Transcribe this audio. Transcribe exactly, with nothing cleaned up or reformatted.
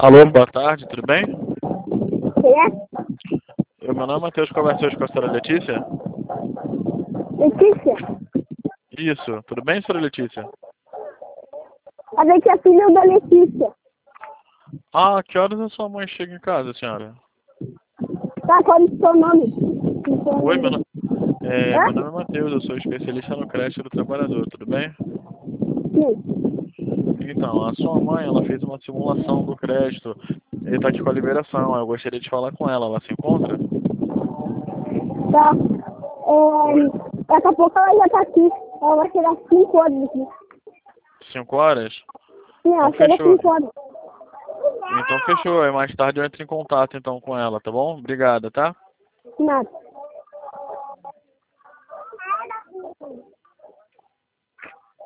Alô, boa tarde, tudo bem? Quem é? Eu, meu nome é Matheus, conversei hoje com a senhora Letícia? Letícia? Isso, tudo bem, senhora Letícia? A gente é filho da Letícia. Ah, que horas a sua mãe chega em casa, senhora? Tá, qual é o seu nome? Oi, meu, no... é, Hã? meu nome é Matheus, eu sou especialista no crédito do trabalhador, tudo bem? Sim. Então, a sua mãe, ela fez uma simulação do crédito e tá aqui com a liberação, eu gostaria de falar com ela, ela se encontra? Tá. Oi? É, daqui a pouco ela já tá aqui. Ela vai chegar às cinco horas aqui. Cinco horas? Sim, Então ela chega às fechou. cinco horas. Então fechou, aí mais tarde eu entro em contato então com ela, tá bom? Obrigada, tá? Nada.